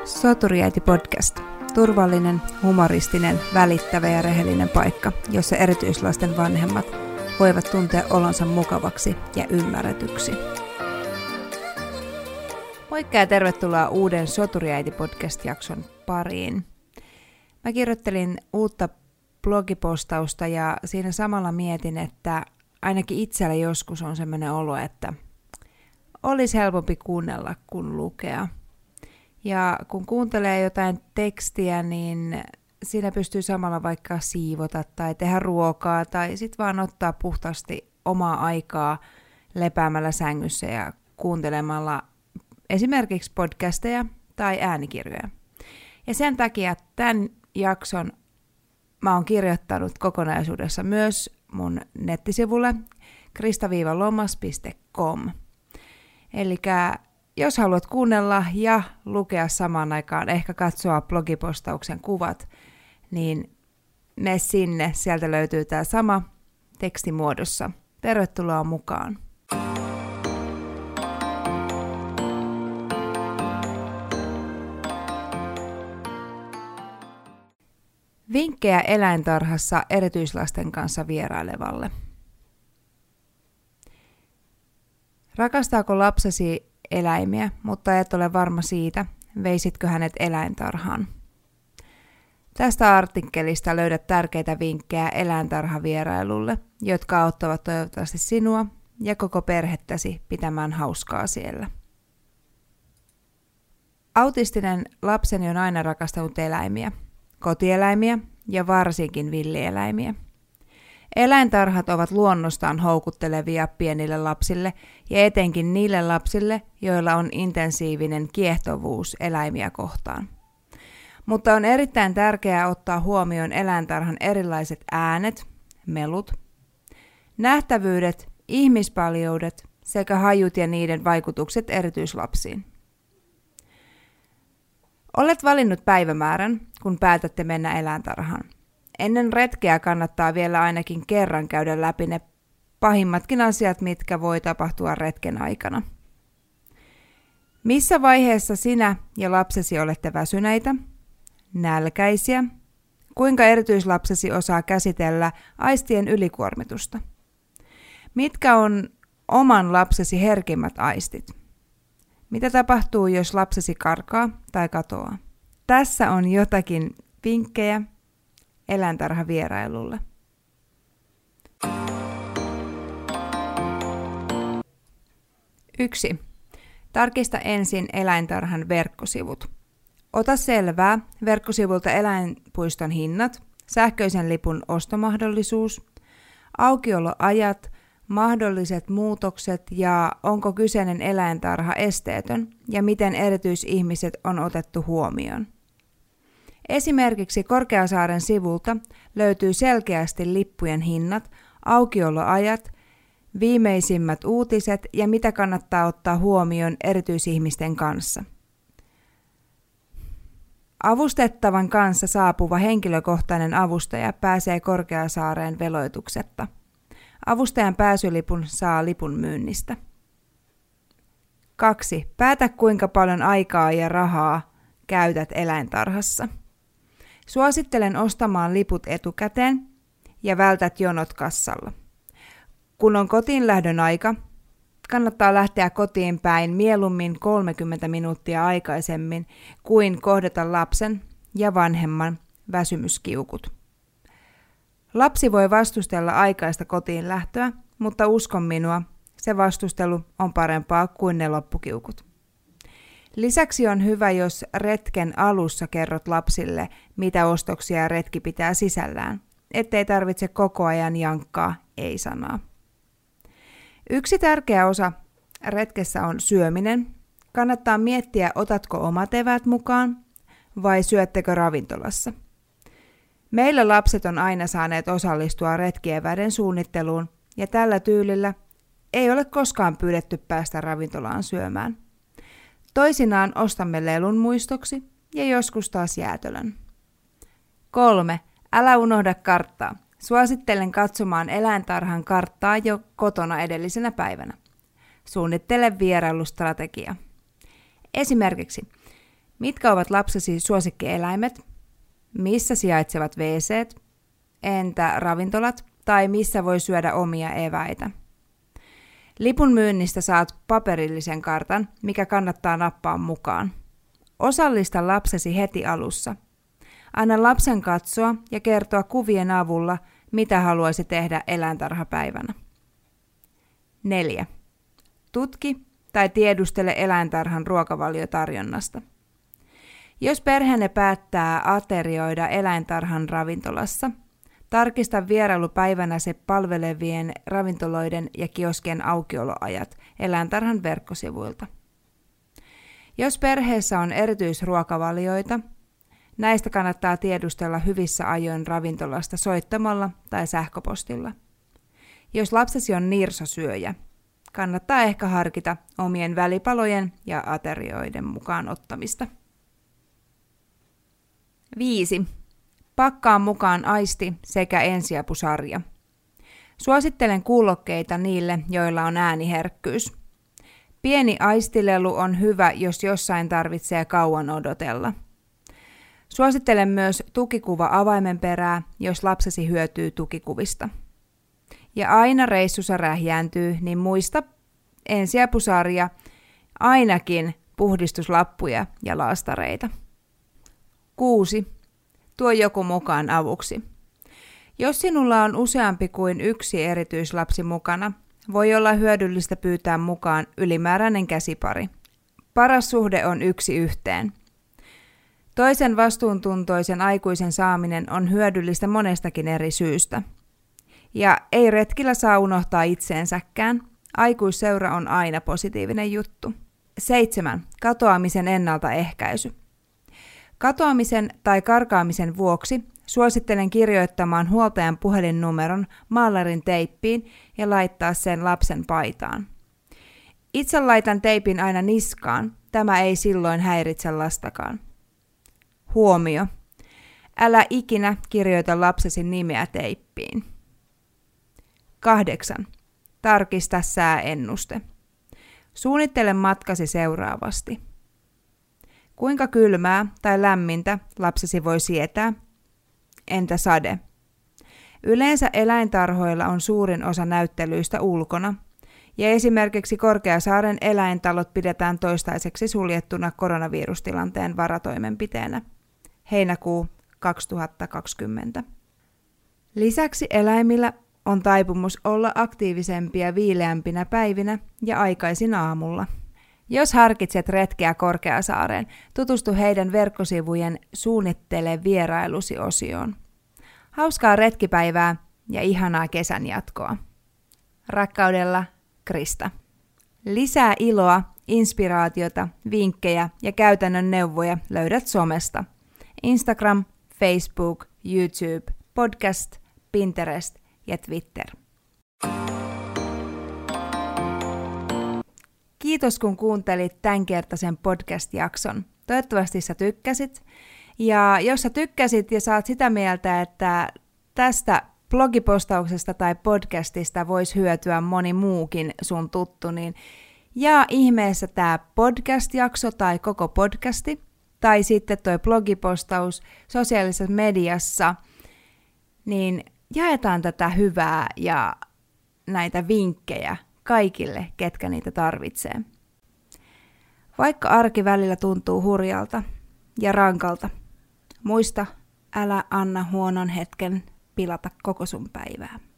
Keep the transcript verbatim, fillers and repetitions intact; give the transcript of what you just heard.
Soturiäiti podcast. Turvallinen, humoristinen, välittävä ja rehellinen paikka, jossa erityislasten vanhemmat voivat tuntea olonsa mukavaksi ja ymmärretyksi. Moikka ja tervetuloa uuden Soturiäiti podcast-jakson pariin. Mä kirjoittelin uutta blogipostausta ja siinä samalla mietin, että ainakin itsellä joskus on sellainen olo, että olisi helpompi kuunnella kuin lukea. Ja kun kuuntelee jotain tekstiä, niin siinä pystyy samalla vaikka siivota tai tehdä ruokaa tai sitten vaan ottaa puhtaasti omaa aikaa lepäämällä sängyssä ja kuuntelemalla esimerkiksi podcasteja tai äänikirjoja. Ja sen takia tämän jakson mä oon kirjoittanut kokonaisuudessa myös mun nettisivulle krista lomas piste com. Elikkä jos haluat kuunnella ja lukea samaan aikaan, ehkä katsoa blogipostauksen kuvat, niin mene sinne. Sieltä löytyy tämä sama tekstimuodossa. Tervetuloa mukaan. Vinkkejä eläintarhassa erityislasten kanssa vierailevalle. Rakastaako lapsesi eläimiä, mutta et ole varma siitä, veisitkö hänet eläintarhaan? Tästä artikkelista löydät tärkeitä vinkkejä eläintarhavierailulle, jotka auttavat toivottavasti sinua ja koko perhettäsi pitämään hauskaa siellä. Autistinen lapseni on aina rakastanut eläimiä, kotieläimiä ja varsinkin villieläimiä. Eläintarhat ovat luonnostaan houkuttelevia pienille lapsille ja etenkin niille lapsille, joilla on intensiivinen kiehtovuus eläimiä kohtaan. Mutta on erittäin tärkeää ottaa huomioon eläintarhan erilaiset äänet, melut, nähtävyydet, ihmispaljoudet sekä hajut ja niiden vaikutukset erityislapsiin. Olet valinnut päivämäärän, kun päätätte mennä eläintarhaan. Ennen retkeä kannattaa vielä ainakin kerran käydä läpi ne pahimmatkin asiat, mitkä voi tapahtua retken aikana. Missä vaiheessa sinä ja lapsesi olette väsyneitä, nälkäisiä, kuinka erityislapsesi osaa käsitellä aistien ylikuormitusta? Mitkä on oman lapsesi herkimmät aistit? Mitä tapahtuu, jos lapsesi karkaa tai katoaa? Tässä on jotakin vinkkejä eläintarhavierailulle. yksi. Tarkista ensin eläintarhan verkkosivut. Ota selvää verkkosivulta eläinpuiston hinnat, sähköisen lipun ostomahdollisuus, aukioloajat, mahdolliset muutokset ja onko kyseinen eläintarha esteetön ja miten erityisihmiset on otettu huomioon. Esimerkiksi Korkeasaaren sivulta löytyy selkeästi lippujen hinnat, aukioloajat, viimeisimmät uutiset ja mitä kannattaa ottaa huomioon erityisihmisten kanssa. Avustettavan kanssa saapuva henkilökohtainen avustaja pääsee Korkeasaareen veloituksetta. Avustajan pääsylipun saa lipun myynnistä. kaksi. Päätä kuinka paljon aikaa ja rahaa käytät eläintarhassa. Suosittelen ostamaan liput etukäteen ja vältät jonot kassalla. Kun on kotiin lähdön aika, kannattaa lähteä kotiin päin mieluummin kolmekymmentä minuuttia aikaisemmin kuin kohdata lapsen ja vanhemman väsymyskiukut. Lapsi voi vastustella aikaista kotiin lähtöä, mutta uskon minua, se vastustelu on parempaa kuin ne loppukiukut. Lisäksi on hyvä, jos retken alussa kerrot lapsille, mitä ostoksia retki pitää sisällään, ettei tarvitse koko ajan jankkaa ei-sanaa. Yksi tärkeä osa retkessä on syöminen. Kannattaa miettiä, otatko omat eväät mukaan vai syöttekö ravintolassa. Meillä lapset on aina saaneet osallistua retkieväiden suunnitteluun ja tällä tyylillä ei ole koskaan pyydetty päästä ravintolaan syömään. Toisinaan ostamme lelun muistoksi ja joskus taas jäätölön. kolme. Älä unohda karttaa. Suosittelen katsomaan eläintarhan karttaa jo kotona edellisenä päivänä. Suunnittele vierailustrategia. Esimerkiksi Mitkä ovat lapsesi suosikkieläimet? Missä sijaitsevat wc:t? Entä ravintolat? Tai missä voi syödä omia eväitä? Lipun myynnistä saat paperillisen kartan, mikä kannattaa nappaa mukaan. Osallista lapsesi heti alussa. Anna lapsen katsoa ja kertoa kuvien avulla, mitä haluaisi tehdä eläintarhapäivänä. neljä. Tutki tai tiedustele eläintarhan ruokavaliotarjonnasta. Jos perheenne päättää aterioida eläintarhan ravintolassa, tarkista vierailupäivänä se palvelevien ravintoloiden ja kioskien aukioloajat eläintarhan verkkosivuilta. Jos perheessä on erityisruokavalioita, näistä kannattaa tiedustella hyvissä ajoin ravintolasta soittamalla tai sähköpostilla. Jos lapsesi on nirsosyöjä, kannattaa ehkä harkita omien välipalojen ja aterioiden mukaan ottamista. viisi. Pakkaa mukaan aisti sekä ensiapusarja. Suosittelen kuulokkeita niille, joilla on ääniherkkyys. Pieni aistilelu on hyvä, jos jossain tarvitsee kauan odotella. Suosittelen myös tukikuva-avaimen perää, jos lapsesi hyötyy tukikuvista. Ja aina reissussa rähjääntyy, niin muista ensiapusarja, ainakin puhdistuslappuja ja laastareita. kuusi. Tuo joku mukaan avuksi. Jos sinulla on useampi kuin yksi erityislapsi mukana, voi olla hyödyllistä pyytää mukaan ylimääräinen käsipari. Paras suhde on yksi yhteen. Toisen vastuuntuntoisen aikuisen saaminen on hyödyllistä monestakin eri syystä. Ja ei retkillä saa unohtaa itseensäkään. Aikuisseura on aina positiivinen juttu. seitsemän. Katoamisen ennaltaehkäisy. Katoamisen tai karkaamisen vuoksi suosittelen kirjoittamaan huoltajan puhelinnumeron maalarin teippiin ja laittaa sen lapsen paitaan. Itse laitan teipin aina niskaan, tämä ei silloin häiritse lastakaan. Huomio. Älä ikinä kirjoita lapsesi nimeä teippiin. kahdeksan. Tarkista sääennuste. Suunnittele matkasi seuraavasti. Kuinka kylmää tai lämmintä lapsesi voi sietää? Entä sade? Yleensä eläintarhoilla on suurin osa näyttelyistä ulkona, ja esimerkiksi Korkeasaaren eläintalot pidetään toistaiseksi suljettuna koronavirustilanteen varatoimenpiteenä. Heinäkuu kaksituhattakaksikymmentä. Lisäksi eläimillä on taipumus olla aktiivisempia viileämpinä päivinä ja aikaisin aamulla. Jos harkitset retkeä Korkeasaareen, tutustu heidän verkkosivujen Suunnittele vierailusi -osioon. Hauskaa retkipäivää ja ihanaa kesän jatkoa. Rakkaudella, Krista. Lisää iloa, inspiraatiota, vinkkejä ja käytännön neuvoja löydät somesta. Instagram, Facebook, YouTube, podcast, Pinterest ja Twitter. Kiitos kun kuuntelit tämänkertaisen podcast-jakson. Toivottavasti sä tykkäsit. Ja jos sä tykkäsit ja saat sitä mieltä, että tästä blogipostauksesta tai podcastista voisi hyötyä moni muukin sun tuttu, niin jaa ihmeessä tää podcast-jakso tai koko podcasti, tai sitten toi blogipostaus sosiaalisessa mediassa, niin jaetaan tätä hyvää ja näitä vinkkejä kaikille, ketkä niitä tarvitsee. Vaikka arki välillä tuntuu hurjalta ja rankalta, muista, älä anna huonon hetken pilata koko sun päivää.